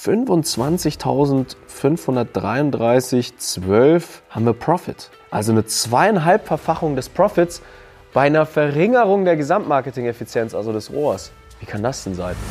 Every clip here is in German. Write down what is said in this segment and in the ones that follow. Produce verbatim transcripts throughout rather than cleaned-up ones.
fünfundzwanzigtausendfünfhundertdreiunddreißig Komma zwölf haben wir Profit. Also eine zweieinhalbfachung des Profits bei einer Verringerung der Gesamtmarketing-Effizienz, also des R O A S. Wie kann das denn sein?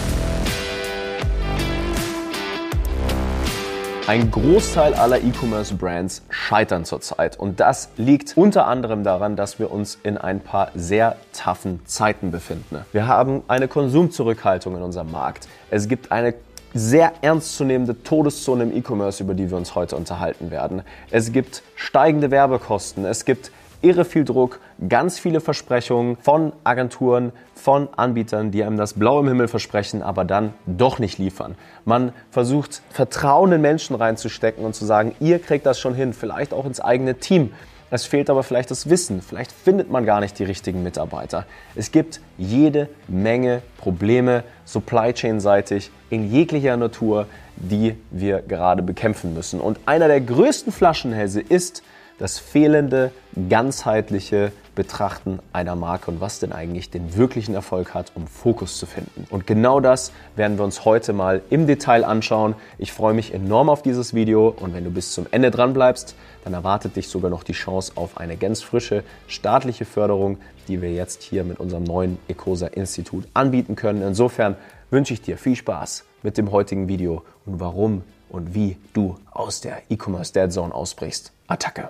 Ein Großteil aller E-Commerce-Brands scheitern zurzeit und das liegt unter anderem daran, dass wir uns in ein paar sehr toughen Zeiten befinden. Wir haben eine Konsumzurückhaltung in unserem Markt. Es gibt eine sehr ernstzunehmende Todeszone im E-Commerce, über die wir uns heute unterhalten werden. Es gibt steigende Werbekosten, es gibt irre viel Druck, ganz viele Versprechungen von Agenturen, von Anbietern, die einem das Blaue im Himmel versprechen, aber dann doch nicht liefern. Man versucht, Vertrauen in Menschen reinzustecken und zu sagen, ihr kriegt das schon hin, vielleicht auch ins eigene Team. Es fehlt aber vielleicht das Wissen, vielleicht findet man gar nicht die richtigen Mitarbeiter. Es gibt jede Menge Probleme, Supply Chain-seitig, in jeglicher Natur, die wir gerade bekämpfen müssen. Und einer der größten Flaschenhälse ist das fehlende, ganzheitliche Betrachten einer Marke und was denn eigentlich den wirklichen Erfolg hat, um Fokus zu finden. Und genau das werden wir uns heute mal im Detail anschauen. Ich freue mich enorm auf dieses Video und wenn du bis zum Ende dran bleibst, dann erwartet dich sogar noch die Chance auf eine ganz frische staatliche Förderung, die wir jetzt hier mit unserem neuen Ecosa-Institut anbieten können. Insofern wünsche ich dir viel Spaß mit dem heutigen Video und warum und wie du aus der E-Commerce Dead Zone ausbrichst. Attacke!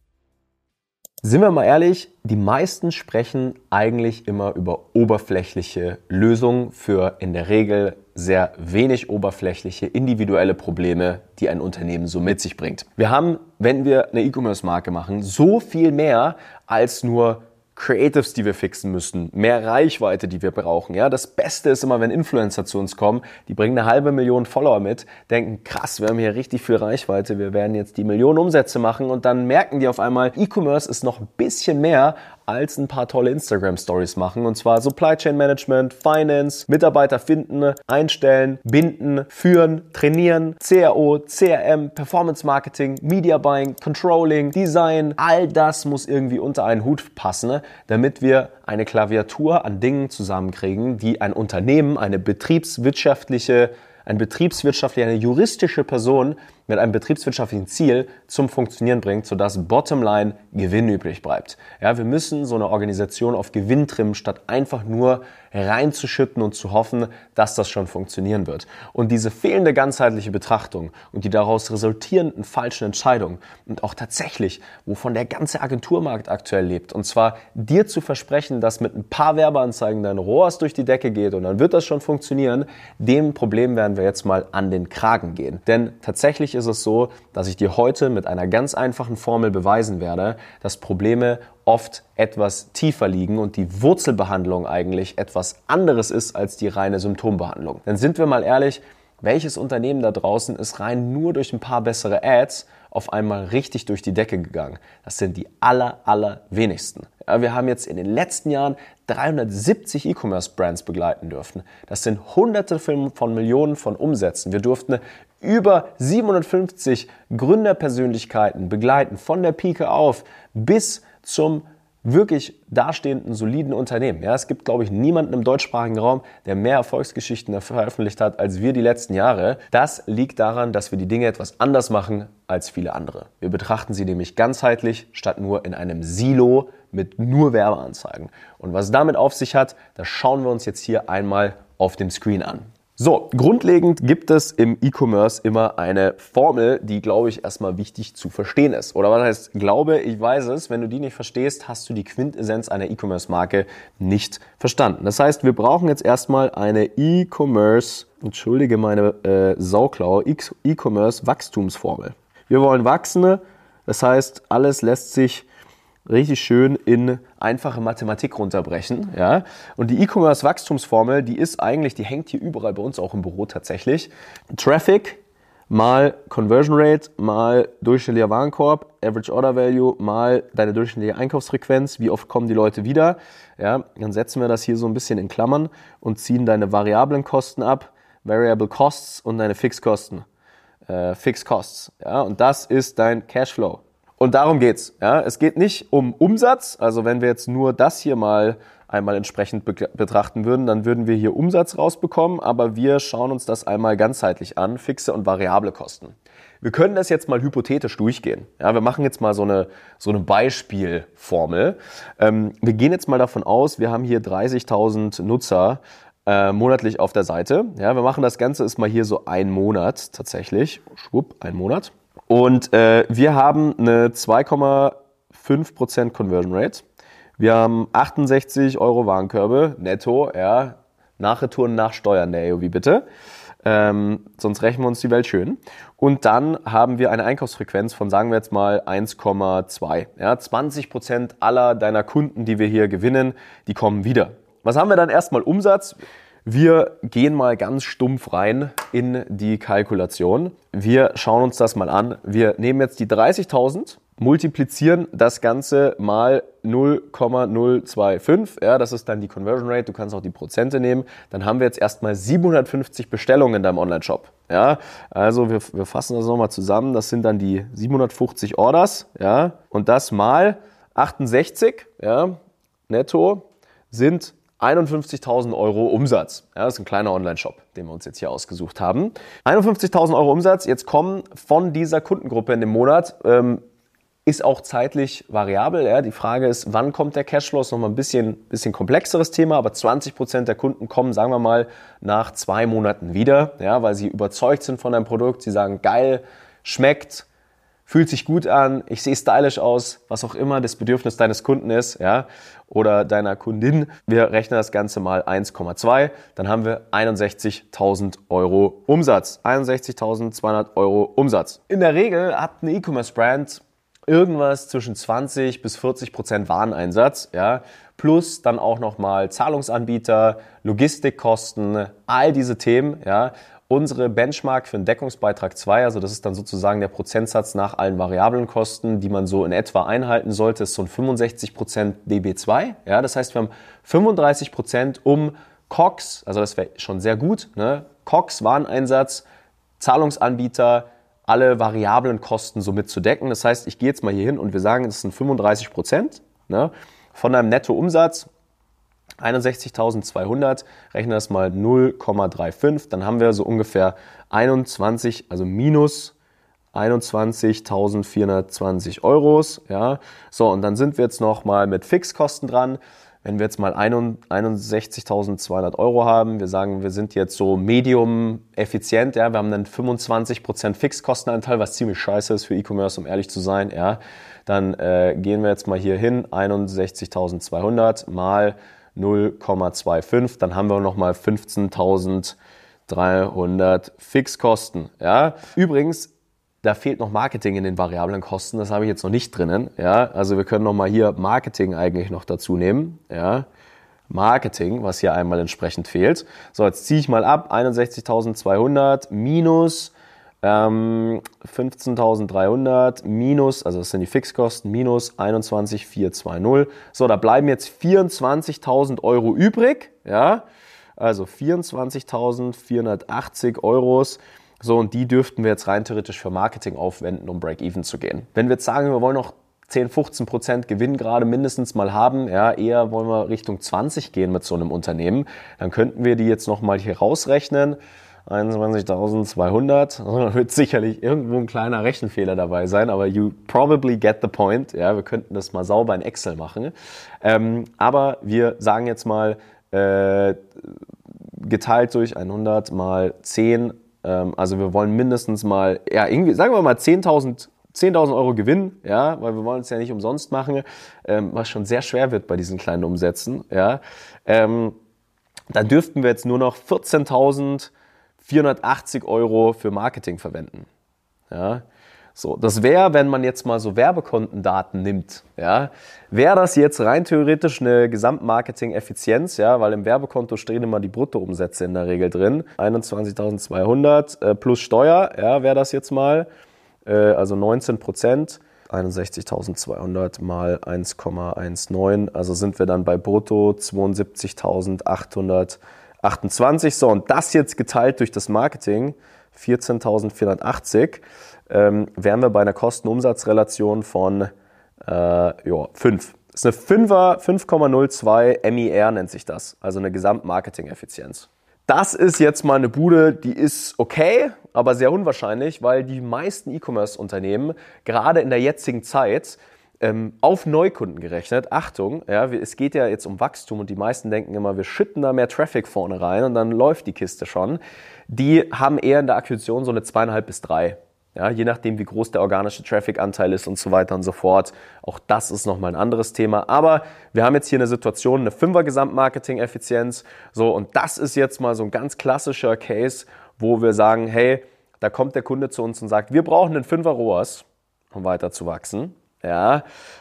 Sind wir mal ehrlich, die meisten sprechen eigentlich immer über oberflächliche Lösungen für in der Regel sehr wenig oberflächliche, individuelle Probleme, die ein Unternehmen so mit sich bringt. Wir haben, wenn wir eine E-Commerce-Marke machen, so viel mehr als nur Creatives, die wir fixen müssen, mehr Reichweite, die wir brauchen. Ja, das Beste ist immer, wenn Influencer zu uns kommen, die bringen eine halbe Million Follower mit, denken, krass, wir haben hier richtig viel Reichweite, wir werden jetzt die Millionen Umsätze machen und dann merken die auf einmal, E-Commerce ist noch ein bisschen mehr als ein paar tolle Instagram-Stories machen. Und zwar Supply Chain Management, Finance, Mitarbeiter finden, einstellen, binden, führen, trainieren, C R O, C R M, Performance Marketing, Media Buying, Controlling, Design. All das muss irgendwie unter einen Hut passen, damit wir eine Klaviatur an Dingen zusammenkriegen, die ein Unternehmen, eine betriebswirtschaftliche, eine betriebswirtschaftliche, eine juristische Person mit einem betriebswirtschaftlichen Ziel zum Funktionieren bringt, sodass Bottomline Gewinn übrig bleibt. Ja, wir müssen so eine Organisation auf Gewinn trimmen, statt einfach nur reinzuschütten und zu hoffen, dass das schon funktionieren wird. Und diese fehlende ganzheitliche Betrachtung und die daraus resultierenden falschen Entscheidungen und auch tatsächlich, wovon der ganze Agenturmarkt aktuell lebt, und zwar dir zu versprechen, dass mit ein paar Werbeanzeigen dein R O A S durch die Decke geht und dann wird das schon funktionieren, dem Problem werden wir jetzt mal an den Kragen gehen. Denn tatsächlich ist es so, dass ich dir heute mit einer ganz einfachen Formel beweisen werde, dass Probleme oft etwas tiefer liegen und die Wurzelbehandlung eigentlich etwas anderes ist als die reine Symptombehandlung. Dann sind wir mal ehrlich, welches Unternehmen da draußen ist rein nur durch ein paar bessere Ads auf einmal richtig durch die Decke gegangen? Das sind die aller, aller wenigsten. Ja, wir haben jetzt in den letzten Jahren dreihundertsiebzig E-Commerce-Brands begleiten dürfen. Das sind Hunderte von Millionen von Umsätzen. Wir durften über siebenhundertfünfzig Gründerpersönlichkeiten begleiten, von der Pike auf bis zum wirklich dastehenden, soliden Unternehmen. Ja, es gibt, glaube ich, niemanden im deutschsprachigen Raum, der mehr Erfolgsgeschichten veröffentlicht hat als wir die letzten Jahre. Das liegt daran, dass wir die Dinge etwas anders machen als viele andere. Wir betrachten sie nämlich ganzheitlich, statt nur in einem Silo mit nur Werbeanzeigen. Und was es damit auf sich hat, das schauen wir uns jetzt hier einmal auf dem Screen an. So, grundlegend gibt es im E-Commerce immer eine Formel, die, glaube ich, erstmal wichtig zu verstehen ist. Oder was heißt, glaube, ich weiß es, wenn du die nicht verstehst, hast du die Quintessenz einer E-Commerce-Marke nicht verstanden. Das heißt, wir brauchen jetzt erstmal eine E-Commerce, entschuldige meine äh, Sauklaue, E-Commerce-Wachstumsformel. Wir wollen wachsen, das heißt, alles lässt sich richtig schön in einfache Mathematik runterbrechen. Ja? Und die E-Commerce-Wachstumsformel, die ist eigentlich, die hängt hier überall bei uns auch im Büro tatsächlich. Traffic mal Conversion Rate mal durchschnittlicher Warenkorb, Average Order Value mal deine durchschnittliche Einkaufsfrequenz, wie oft kommen die Leute wieder. Ja? Dann setzen wir das hier so ein bisschen in Klammern und ziehen deine variablen Kosten ab, Variable Costs und deine Fixkosten. Äh, Fixed Costs. Ja? Und das ist dein Cashflow. Und darum geht's. Ja, es geht nicht um Umsatz. Also wenn wir jetzt nur das hier mal einmal entsprechend be- betrachten würden, dann würden wir hier Umsatz rausbekommen, aber wir schauen uns das einmal ganzheitlich an, fixe und variable Kosten. Wir können das jetzt mal hypothetisch durchgehen. Ja, wir machen jetzt mal so eine, so eine Beispielformel. Ähm, wir gehen jetzt mal davon aus, wir haben hier dreißigtausend Nutzer äh, monatlich auf der Seite. Ja, wir machen das Ganze ist mal hier so ein Monat tatsächlich. Schwupp, ein Monat. Und äh, wir haben eine zwei Komma fünf Prozent Conversion Rate. Wir haben achtundsechzig Euro Warenkörbe netto, ja, nach Retouren, nach Steuern der A O V bitte. Ähm, sonst rechnen wir uns die Welt schön. Und dann haben wir eine Einkaufsfrequenz von, sagen wir jetzt mal, eins Komma zwei. Ja, zwanzig Prozent aller deiner Kunden, die wir hier gewinnen, die kommen wieder. Was haben wir dann erstmal Umsatz? Wir gehen mal ganz stumpf rein in die Kalkulation. Wir schauen uns das mal an. Wir nehmen jetzt die dreißigtausend, multiplizieren das Ganze mal null Komma null zwei fünf. Ja, das ist dann die Conversion Rate. Du kannst auch die Prozente nehmen. Dann haben wir jetzt erstmal siebenhundertfünfzig Bestellungen in deinem Online-Shop. Ja, also wir, wir fassen das nochmal zusammen. Das sind dann die siebenhundertfünfzig Orders. Ja, und das mal achtundsechzig, ja, netto sind einundfünfzigtausend Euro Umsatz. Ja, das ist ein kleiner Online-Shop, den wir uns jetzt hier ausgesucht haben. einundfünfzigtausend Euro Umsatz. Jetzt kommen von dieser Kundengruppe in dem Monat, ähm, ist auch zeitlich variabel. Ja. Die Frage ist, wann kommt der Cashflow? Ist nochmal ein bisschen, bisschen komplexeres Thema, aber zwanzig Prozent der Kunden kommen, sagen wir mal, nach zwei Monaten wieder, ja, weil sie überzeugt sind von deinem Produkt. Sie sagen, geil, schmeckt, fühlt sich gut an, ich sehe stylisch aus, was auch immer das Bedürfnis deines Kunden ist, ja, oder deiner Kundin. Wir rechnen das Ganze mal eins Komma zwei, dann haben wir einundsechzigtausend Euro Umsatz. einundsechzigtausendzweihundert Euro Umsatz. In der Regel hat eine E-Commerce-Brand irgendwas zwischen zwanzig bis vierzig Prozent Wareneinsatz, ja, plus dann auch nochmal Zahlungsanbieter, Logistikkosten, all diese Themen, ja. Unsere Benchmark für den Deckungsbeitrag zwei, also das ist dann sozusagen der Prozentsatz nach allen variablen Kosten, die man so in etwa einhalten sollte, ist so ein fünfundsechzig Prozent D B zwei. Ja, das heißt, wir haben fünfunddreißig Prozent um C O G S, also das wäre schon sehr gut, ne? C O G S, Wareneinsatz, Zahlungsanbieter, alle variablen Kosten so mit zu decken. Das heißt, ich gehe jetzt mal hier hin und wir sagen, das sind fünfunddreißig Prozent, ne, von einem Nettoumsatz. einundsechzigtausendzweihundert, rechne das mal null Komma fünfunddreißig, dann haben wir so ungefähr einundzwanzig, also minus einundzwanzigtausendvierhundertzwanzig Euros. Ja. So, und dann sind wir jetzt noch mal mit Fixkosten dran. Wenn wir jetzt mal einundsechzigtausendzweihundert Euro haben, wir sagen, wir sind jetzt so medium effizient, ja, wir haben einen fünfundzwanzig Prozent Fixkostenanteil, was ziemlich scheiße ist für E-Commerce, um ehrlich zu sein, ja, dann äh, gehen wir jetzt mal hier hin, einundsechzigtausendzweihundert mal null Komma fünfundzwanzig, dann haben wir nochmal fünfzehntausenddreihundert Fixkosten. Ja. Übrigens, da fehlt noch Marketing in den variablen Kosten, das habe ich jetzt noch nicht drinnen. Ja. Also wir können nochmal hier Marketing eigentlich noch dazu nehmen. Ja. Marketing, was hier einmal entsprechend fehlt. So, jetzt ziehe ich mal ab, einundsechzigtausendzweihundert minus ähm, fünfzehntausenddreihundert minus, also das sind die Fixkosten, minus einundzwanzigtausendvierhundertzweißig. So, da bleiben jetzt vierundzwanzigtausend Euro übrig, ja, also vierundzwanzigtausendvierhundertachtzig Euros. So, und die dürften wir jetzt rein theoretisch für Marketing aufwenden, um Break-Even zu gehen. Wenn wir jetzt sagen, wir wollen noch zehn, fünfzehn Prozent Gewinn gerade mindestens mal haben, ja, eher wollen wir Richtung zwanzig gehen mit so einem Unternehmen, dann könnten wir die jetzt nochmal hier rausrechnen. einundzwanzigtausendzweihundert, da wird sicherlich irgendwo ein kleiner Rechenfehler dabei sein, aber you probably get the point. Ja, wir könnten das mal sauber in Excel machen. Ähm, aber wir sagen jetzt mal, äh, geteilt durch hundert mal zehn, ähm, also wir wollen mindestens mal, ja, irgendwie, sagen wir mal zehntausend Euro Gewinn, ja, weil wir wollen es ja nicht umsonst machen, ähm, was schon sehr schwer wird bei diesen kleinen Umsätzen, ja. Ähm, dann dürften wir jetzt nur noch vierzehntausendzweihundertachtzig Euro für Marketing verwenden, ja. So, das wäre, wenn man jetzt mal so Werbekontendaten nimmt, ja, wäre das jetzt rein theoretisch eine Gesamtmarketing-Effizienz, ja, weil im Werbekonto stehen immer die Bruttoumsätze in der Regel drin, einundzwanzigtausendzweihundert äh, plus Steuer, ja, wäre das jetzt mal, äh, also neunzehn Prozent, einundsechzigtausendzweihundert mal eins Komma neunzehn, also sind wir dann bei brutto zweiundsiebzigtausendachthundertachtundzwanzig, so, und das jetzt geteilt durch das Marketing, vierzehntausendvierhundertachtzig, ähm, wären wir bei einer Kosten-Umsatz-Relation von äh, ja, fünf. Das ist eine Fünfer, fünf Komma null zwei M I R nennt sich das, also eine Gesamtmarketing-Effizienz. Das ist jetzt mal eine Bude, die ist okay, aber sehr unwahrscheinlich, weil die meisten E-Commerce-Unternehmen gerade in der jetzigen Zeit ähm, auf Neukunden gerechnet, Achtung, ja, es geht ja jetzt um Wachstum und die meisten denken immer, wir schütten da mehr Traffic vorne rein und dann läuft die Kiste schon. Die haben eher in der Akquisition so eine zweieinhalb bis drei. Ja, je nachdem, wie groß der organische Traffic-Anteil ist und so weiter und so fort. Auch das ist nochmal ein anderes Thema. Aber wir haben jetzt hier eine Situation, eine Fünfer-Gesamtmarketing-Effizienz. So, und das ist jetzt mal so ein ganz klassischer Case, wo wir sagen, hey, da kommt der Kunde zu uns und sagt, wir brauchen einen Fünfer-R O A S, um weiter zu wachsen. Ja.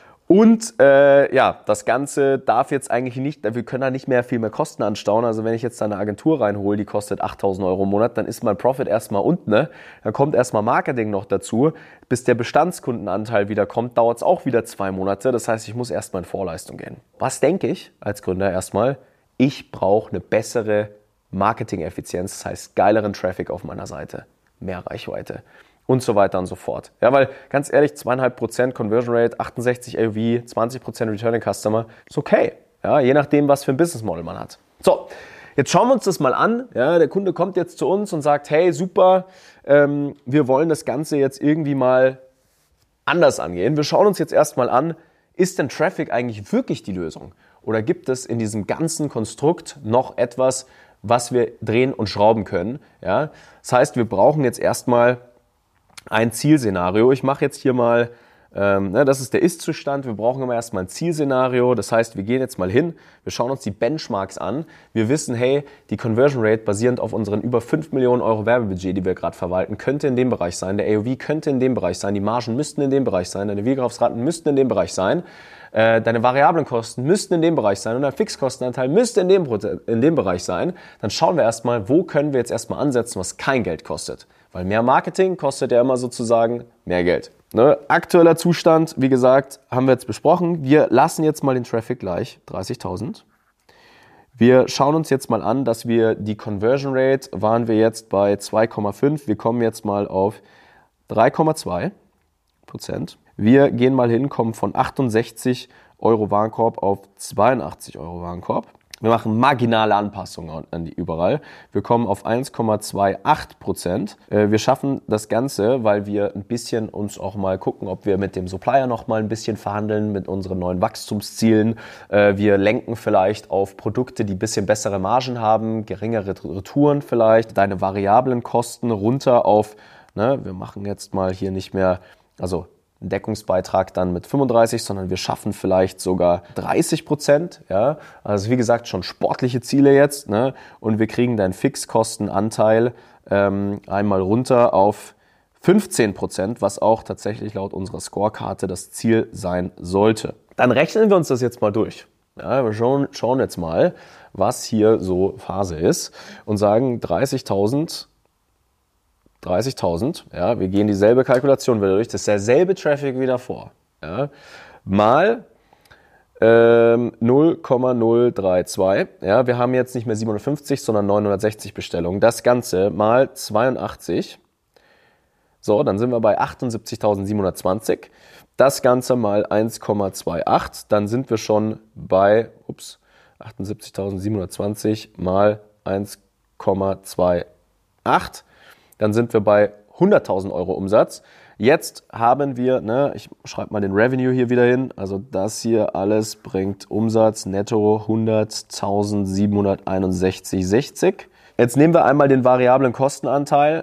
Und äh, ja, das Ganze darf jetzt eigentlich nicht, wir können da nicht mehr viel mehr Kosten anstauen. Also wenn ich jetzt da eine Agentur reinhole, die kostet achttausend Euro im Monat, dann ist mein Profit erstmal unten. Ne? Dann kommt erstmal Marketing noch dazu. Bis der Bestandskundenanteil wieder kommt, dauert es auch wieder zwei Monate. Das heißt, ich muss erstmal in Vorleistung gehen. Was denke ich als Gründer erstmal? Ich brauche eine bessere Marketing-Effizienz, das heißt geileren Traffic auf meiner Seite, mehr Reichweite. Und so weiter und so fort. Ja, weil ganz ehrlich, zwei Komma fünf Prozent Conversion Rate, achtundsechzig A O V, zwanzig Prozent Returning Customer, ist okay. Ja, je nachdem, was für ein Business Model man hat. So, jetzt schauen wir uns das mal an. Ja, der Kunde kommt jetzt zu uns und sagt, hey, super, ähm, wir wollen das Ganze jetzt irgendwie mal anders angehen. Wir schauen uns jetzt erstmal an, ist denn Traffic eigentlich wirklich die Lösung? Oder gibt es in diesem ganzen Konstrukt noch etwas, was wir drehen und schrauben können? Ja, das heißt, wir brauchen jetzt erstmal ein Zielszenario. Ich mache jetzt hier mal, ähm, ne, das ist der Ist-Zustand. Wir brauchen immer erstmal ein Zielszenario. Das heißt, wir gehen jetzt mal hin, wir schauen uns die Benchmarks an. Wir wissen, hey, die Conversion Rate basierend auf unseren über fünf Millionen Euro Werbebudget, die wir gerade verwalten, könnte in dem Bereich sein. Der A O V könnte in dem Bereich sein. Die Margen müssten in dem Bereich sein. Deine Wiederkaufsraten müssten in dem Bereich sein. Äh, deine variablen Kosten müssten in dem Bereich sein und dein Fixkostenanteil müsste in dem, in dem Bereich sein. Dann schauen wir erstmal, wo können wir jetzt erstmal ansetzen, was kein Geld kostet. Weil mehr Marketing kostet ja immer sozusagen mehr Geld. Ne? Aktueller Zustand, wie gesagt, haben wir jetzt besprochen. Wir lassen jetzt mal den Traffic gleich, dreißigtausend. Wir schauen uns jetzt mal an, dass wir die Conversion Rate, waren wir jetzt bei zwei Komma fünf. Wir kommen jetzt mal auf drei Komma zwei Prozent. Wir gehen mal hin, kommen von achtundsechzig Euro Warenkorb auf zweiundachtzig Euro Warenkorb. Wir machen marginale Anpassungen an die überall. Wir kommen auf eins Komma achtundzwanzig Prozent. Wir schaffen das Ganze, weil wir ein bisschen uns auch mal gucken, ob wir mit dem Supplier noch mal ein bisschen verhandeln mit unseren neuen Wachstumszielen. Wir lenken vielleicht auf Produkte, die ein bisschen bessere Margen haben, geringere Retouren vielleicht. Deine variablen Kosten runter auf, ne, wir machen jetzt mal hier nicht mehr, also einen Deckungsbeitrag dann mit fünfunddreißig, sondern wir schaffen vielleicht sogar dreißig Prozent. Ja? Also wie gesagt, schon sportliche Ziele jetzt. Ne? Und wir kriegen deinen Fixkostenanteil ähm, einmal runter auf fünfzehn Prozent, was auch tatsächlich laut unserer Scorekarte das Ziel sein sollte. Dann rechnen wir uns das jetzt mal durch. Ja, wir schauen, schauen jetzt mal, was hier so Phase ist und sagen dreißigtausend dreißigtausend, ja, wir gehen dieselbe Kalkulation wieder durch, das ist derselbe Traffic wie davor, ja, mal ähm, null Komma null drei zwei, ja, wir haben jetzt nicht mehr siebenhundertfünfzig, sondern neunhundertsechzig Bestellungen, das Ganze mal zweiundachtzig, so, dann sind wir bei achtundsiebzigtausendsiebenhundertzwanzig, das Ganze mal eins Komma achtundzwanzig, dann sind wir schon bei, ups, achtundsiebzigtausendsiebenhundertzwanzig mal eins Komma achtundzwanzig, dann sind wir bei hunderttausend Euro Umsatz. Jetzt haben wir, ne, ich schreibe mal den Revenue hier wieder hin, also das hier alles bringt Umsatz netto hunderttausendsiebenhunderteinundsechzig Komma sechzig. Jetzt nehmen wir einmal den variablen Kostenanteil,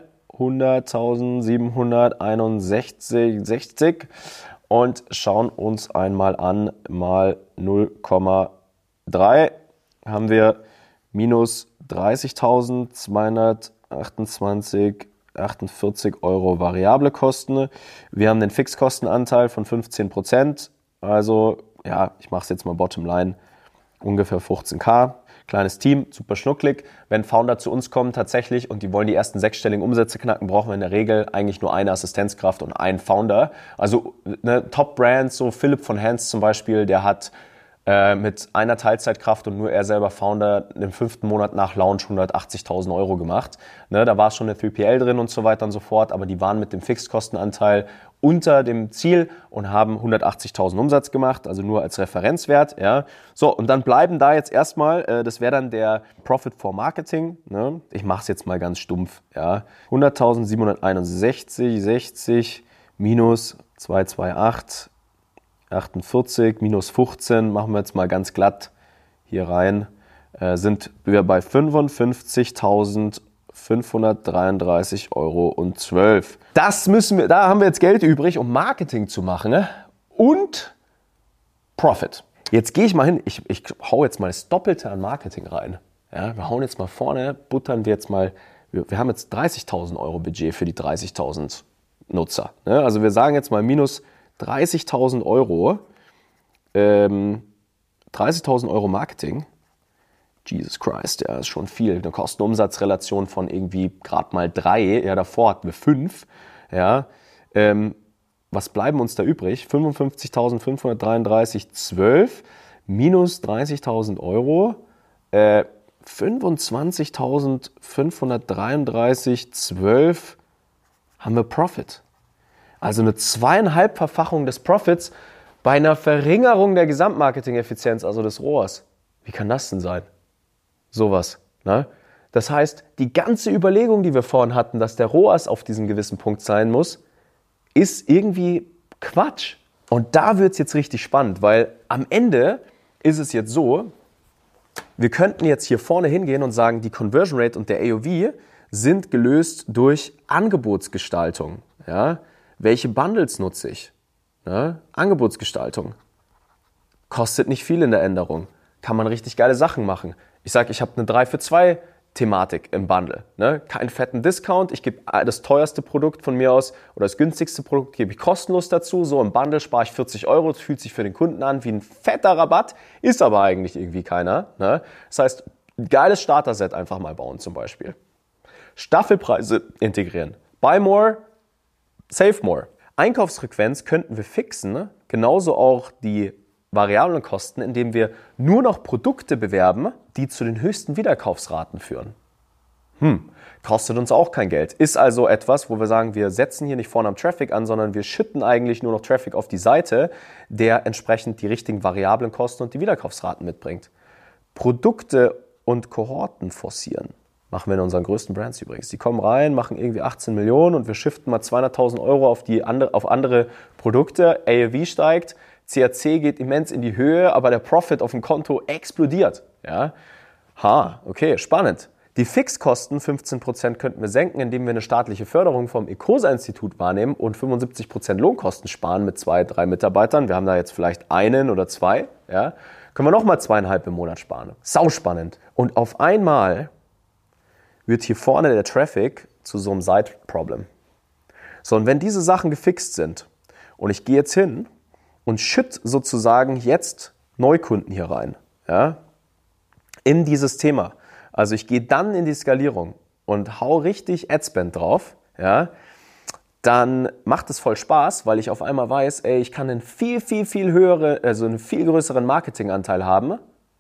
hunderttausendsiebenhunderteinundsechzig Komma sechzig und schauen uns einmal an, mal null Komma drei haben wir minus dreißigtausendzweihundertachtundzwanzig achtundvierzig Euro variable Kosten. Wir haben den Fixkostenanteil von fünfzehn Prozent. Also, ja, ich mache es jetzt mal Bottomline, ungefähr fünfzehntausend. Kleines Team, super schnucklig. Wenn Founder zu uns kommen tatsächlich und die wollen die ersten sechsstelligen Umsätze knacken, brauchen wir in der Regel eigentlich nur eine Assistenzkraft und einen Founder. Also ne, Top-Brands, so Philipp von Hens zum Beispiel, der hat Äh, mit einer Teilzeitkraft und nur er selber Founder im fünften Monat nach Launch hundertachtzigtausend Euro gemacht. Ne, da war schon eine drei P L drin und so weiter und so fort, aber die waren mit dem Fixkostenanteil unter dem Ziel und haben hundertachtzigtausend Umsatz gemacht, also nur als Referenzwert. Ja. So, und dann bleiben da jetzt erstmal, äh, das wäre dann der Profit for Marketing. Ne? Ich mache es jetzt mal ganz stumpf. Ja. hunderttausendsiebenhunderteinundsechzig, sechzig minus zweihundertachtundzwanzig, achtundvierzig minus fünfzehn, machen wir jetzt mal ganz glatt hier rein, äh, sind wir bei fünfundfünfzigtausendfünfhundertdreiunddreißig Euro und zwölf. Das müssen wir, da haben wir jetzt Geld übrig, um Marketing zu machen, ne? Und Profit. Jetzt gehe ich mal hin, ich, ich hau jetzt mal das Doppelte an Marketing rein. Ja, wir hauen jetzt mal vorne, buttern wir jetzt mal, wir, wir haben jetzt dreißigtausend Euro Budget für die dreißigtausend Nutzer. Ne? Also wir sagen jetzt mal minus dreißigtausend Euro, ähm, dreißigtausend Euro Marketing. Jesus Christ, ja, ist schon viel. Eine Kosten-Umsatz-Relation von irgendwie gerade mal drei, ja, davor hatten wir fünf, ja. Ähm, was bleiben uns da übrig? fünfundfünfzigtausendfünfhundertdreiunddreißig, zwölf minus dreißigtausend Euro, äh, fünfundzwanzigtausendfünfhundertdreiunddreißig, zwölf haben wir Profit. Also eine zweieinhalbfachung des Profits bei einer Verringerung der Gesamtmarketing-Effizienz, also des R O A S. Wie kann das denn sein? Sowas. Ne? Das heißt, die ganze Überlegung, die wir vorhin hatten, dass der R O A S auf diesem gewissen Punkt sein muss, ist irgendwie Quatsch. Und da wird es jetzt richtig spannend, weil am Ende ist es jetzt so, wir könnten jetzt hier vorne hingehen und sagen, die Conversion Rate und der A O V sind gelöst durch Angebotsgestaltung. Ja? Welche Bundles nutze ich? Ja? Angebotsgestaltung. Kostet nicht viel in der Änderung. Kann man richtig geile Sachen machen. Ich sage, ich habe eine drei für zwei Thematik im Bundle. Ne? Keinen fetten Discount. Ich gebe das teuerste Produkt von mir aus oder das günstigste Produkt gebe ich kostenlos dazu. So im Bundle spare ich vierzig Euro. Das fühlt sich für den Kunden an wie ein fetter Rabatt. Ist aber eigentlich irgendwie keiner. Ne? Das heißt, ein geiles Starter-Set einfach mal bauen zum Beispiel. Staffelpreise integrieren. Buy more, save more. Einkaufsfrequenz könnten wir fixen. Ne? Genauso auch die variablen Kosten, indem wir nur noch Produkte bewerben, die zu den höchsten Wiederkaufsraten führen. Hm, kostet uns auch kein Geld. Ist also etwas, wo wir sagen, wir setzen hier nicht vorne am Traffic an, sondern wir schütten eigentlich nur noch Traffic auf die Seite, der entsprechend die richtigen variablen Kosten und die Wiederkaufsraten mitbringt. Produkte und Kohorten forcieren. Machen wir in unseren größten Brands übrigens. Die kommen rein, machen irgendwie achtzehn Millionen und wir shiften mal zweihunderttausend Euro auf, die andere, auf andere Produkte. A O V steigt, C A C geht immens in die Höhe, aber der Profit auf dem Konto explodiert. Ja? Ha, okay, spannend. Die Fixkosten, fünfzehn Prozent könnten wir senken, indem wir eine staatliche Förderung vom Ecosa-Institut wahrnehmen und fünfundsiebzig Prozent Lohnkosten sparen mit zwei, drei Mitarbeitern. Wir haben da jetzt vielleicht einen oder zwei. Ja? Können wir nochmal zweieinhalb im Monat sparen. Sau spannend. Und auf einmal wird hier vorne der Traffic zu so einem Side-Problem. So, und wenn diese Sachen gefixt sind und ich gehe jetzt hin und schütt sozusagen jetzt Neukunden hier rein, ja, in dieses Thema. Also ich gehe dann in die Skalierung und hau richtig Adspend drauf, ja, dann macht es voll Spaß, weil ich auf einmal weiß, ey, ich kann einen viel, viel, viel höhere, also einen viel größeren Marketinganteil haben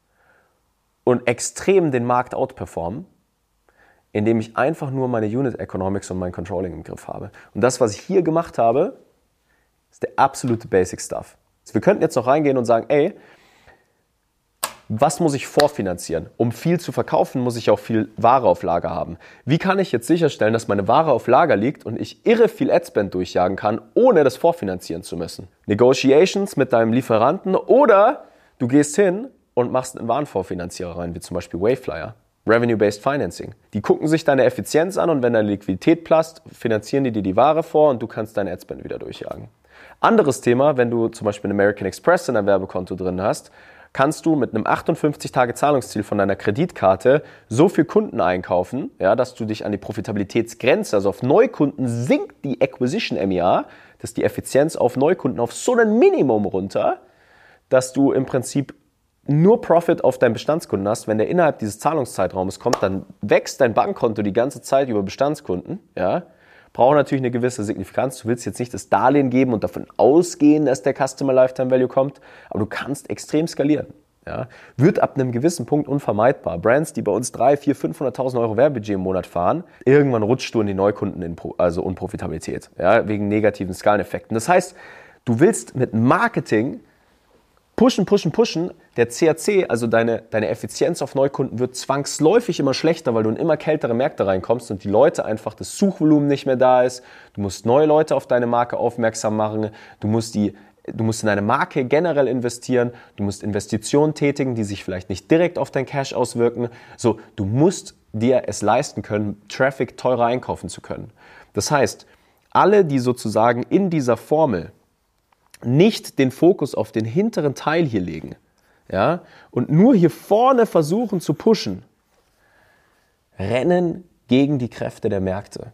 und extrem den Markt outperformen, indem ich einfach nur meine Unit Economics und mein Controlling im Griff habe. Und das, was ich hier gemacht habe, ist der absolute Basic Stuff. Wir könnten jetzt noch reingehen und sagen, ey, was muss ich vorfinanzieren? Um viel zu verkaufen, muss ich auch viel Ware auf Lager haben. Wie kann ich jetzt sicherstellen, dass meine Ware auf Lager liegt und ich irre viel Adspend durchjagen kann, ohne das vorfinanzieren zu müssen? Negotiations mit deinem Lieferanten oder du gehst hin und machst einen Warenvorfinanzierer rein, wie zum Beispiel Waveflyer. Revenue-Based Financing. Die gucken sich deine Effizienz an und wenn deine Liquidität passt, finanzieren die dir die Ware vor und du kannst deine Adspend wieder durchjagen. Anderes Thema, wenn du zum Beispiel einen American Express in deinem Werbekonto drin hast, kannst du mit einem achtundfünfzig Tage Zahlungsziel von deiner Kreditkarte so viel Kunden einkaufen, ja, dass du dich an die Profitabilitätsgrenze, also auf Neukunden sinkt die Acquisition M I A, das ist die Effizienz auf Neukunden auf so ein Minimum runter, dass du im Prinzip nur Profit auf deinen Bestandskunden hast. Wenn der innerhalb dieses Zahlungszeitraumes kommt, dann wächst dein Bankkonto die ganze Zeit über Bestandskunden. Ja. Braucht natürlich eine gewisse Signifikanz. Du willst jetzt nicht das Darlehen geben und davon ausgehen, dass der Customer Lifetime Value kommt, aber du kannst extrem skalieren. ja, wird ab einem gewissen Punkt unvermeidbar. Brands, die bei uns dreihunderttausend, vierhunderttausend, fünfhunderttausend Euro Werbebudget im Monat fahren, irgendwann rutscht du in die Neukunden, in Pro, also Unprofitabilität, ja, wegen negativen Skaleneffekten. Das heißt, du willst mit Marketing pushen, pushen, pushen. Der C A C, also deine, deine Effizienz auf Neukunden, wird zwangsläufig immer schlechter, weil du in immer kältere Märkte reinkommst und die Leute einfach, das Suchvolumen nicht mehr da ist. Du musst neue Leute auf deine Marke aufmerksam machen. Du musst die Du musst in deine Marke generell investieren, du musst Investitionen tätigen, die sich vielleicht nicht direkt auf dein Cash auswirken. So, du musst dir es leisten können, Traffic teurer einkaufen zu können. Das heißt, alle, die sozusagen in dieser Formel nicht den Fokus auf den hinteren Teil hier legen, ja, und nur hier vorne versuchen zu pushen, rennen gegen die Kräfte der Märkte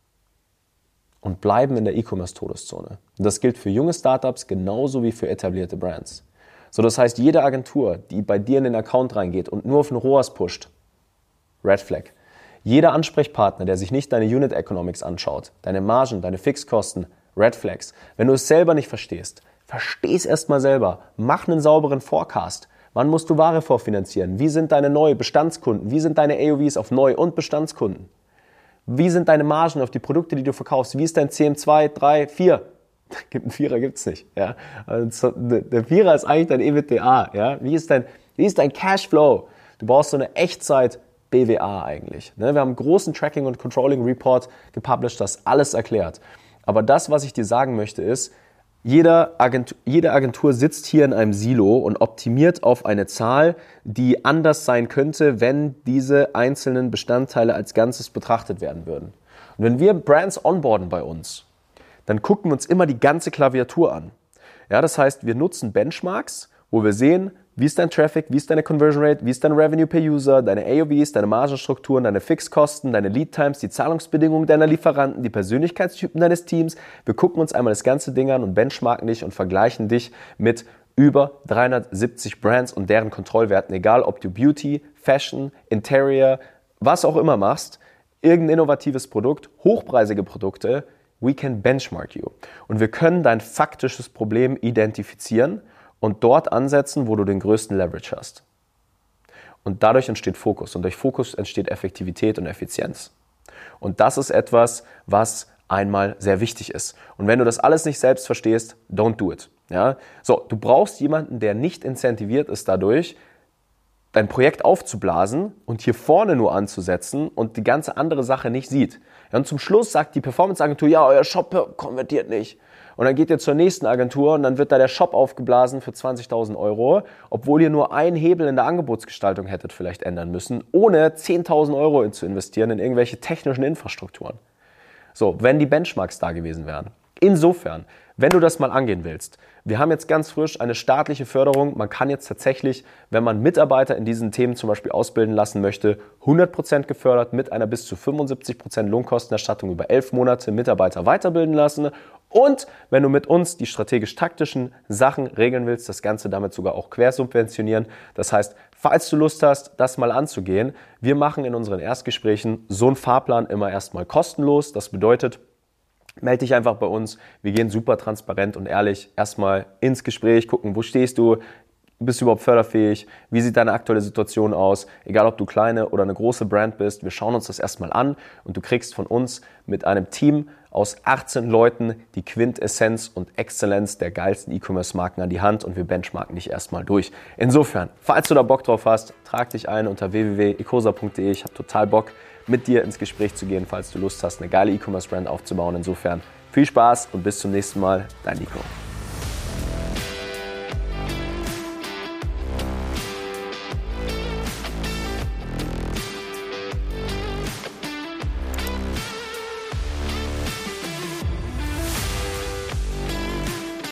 und bleiben in der E-Commerce-Todeszone. Und das gilt für junge Startups genauso wie für etablierte Brands. So, das heißt, jede Agentur, die bei dir in den Account reingeht und nur auf den R O A S pusht, Red Flag. Jeder Ansprechpartner, der sich nicht deine Unit Economics anschaut, deine Margen, deine Fixkosten, Red Flags. Wenn du es selber nicht verstehst, versteh es erstmal selber. Mach einen sauberen Forecast. Wann musst du Ware vorfinanzieren? Wie sind deine neuen Bestandskunden? Wie sind deine A O Vs auf Neu- und Bestandskunden? Wie sind deine Margen auf die Produkte, die du verkaufst? Wie ist dein C M zwei, drei, vier? Gibt einen Vierer, gibt's nicht. Ja? Also der Vierer ist eigentlich dein E B T A. Ja? Wie ist dein, wie ist dein Cashflow? Du brauchst so eine Echtzeit B W A eigentlich. Ne? Wir haben einen großen Tracking- und Controlling-Report gepublished, das alles erklärt. Aber das, was ich dir sagen möchte, ist, Jede Agentur, jede Agentur sitzt hier in einem Silo und optimiert auf eine Zahl, die anders sein könnte, wenn diese einzelnen Bestandteile als Ganzes betrachtet werden würden. Und wenn wir Brands onboarden bei uns, dann gucken wir uns immer die ganze Klaviatur an. Ja, das heißt, wir nutzen Benchmarks, wo wir sehen, wie ist dein Traffic, wie ist deine Conversion Rate, wie ist dein Revenue per User, deine A O Vs, deine Margenstrukturen, deine Fixkosten, deine Lead Times, die Zahlungsbedingungen deiner Lieferanten, die Persönlichkeitstypen deines Teams. Wir gucken uns einmal das ganze Ding an und benchmarken dich und vergleichen dich mit über dreihundertsiebzig Brands und deren Kontrollwerten, egal ob du Beauty, Fashion, Interior, was auch immer machst, irgendein innovatives Produkt, hochpreisige Produkte, we can benchmark you. Und wir können dein faktisches Problem identifizieren und dort ansetzen, wo du den größten Leverage hast. Und dadurch entsteht Fokus und durch Fokus entsteht Effektivität und Effizienz. Und das ist etwas, was einmal sehr wichtig ist. Und wenn du das alles nicht selbst verstehst, don't do it. Ja? So, du brauchst jemanden, der nicht incentiviert ist dadurch, dein Projekt aufzublasen und hier vorne nur anzusetzen und die ganze andere Sache nicht sieht. Ja, und zum Schluss sagt die Performance-Agentur, ja, euer Shop konvertiert nicht. Und dann geht ihr zur nächsten Agentur und dann wird da der Shop aufgeblasen für zwanzigtausend Euro, obwohl ihr nur einen Hebel in der Angebotsgestaltung hättet vielleicht ändern müssen, ohne zehntausend Euro zu investieren in irgendwelche technischen Infrastrukturen. So, wenn die Benchmarks da gewesen wären. Insofern, wenn du das mal angehen willst, wir haben jetzt ganz frisch eine staatliche Förderung. Man kann jetzt tatsächlich, wenn man Mitarbeiter in diesen Themen zum Beispiel ausbilden lassen möchte, hundert Prozent gefördert mit einer bis zu fünfundsiebzig Prozent Lohnkostenerstattung über elf Monate Mitarbeiter weiterbilden lassen. Und wenn du mit uns die strategisch-taktischen Sachen regeln willst, das Ganze damit sogar auch quersubventionieren. Das heißt, falls du Lust hast, das mal anzugehen, wir machen in unseren Erstgesprächen so einen Fahrplan immer erstmal kostenlos. Das bedeutet, melde dich einfach bei uns. Wir gehen super transparent und ehrlich erstmal ins Gespräch, gucken, wo stehst du, bist du überhaupt förderfähig, wie sieht deine aktuelle Situation aus, egal ob du kleine oder eine große Brand bist. Wir schauen uns das erstmal an und du kriegst von uns mit einem Team aus achtzehn Leuten die Quintessenz und Exzellenz der geilsten E-Commerce-Marken an die Hand und wir benchmarken dich erstmal durch. Insofern, falls du da Bock drauf hast, trag dich ein unter w w w punkt ecosa punkt de. Ich habe total Bock, mit dir ins Gespräch zu gehen, falls du Lust hast, eine geile E-Commerce-Brand aufzubauen. Insofern viel Spaß und bis zum nächsten Mal, dein Nico.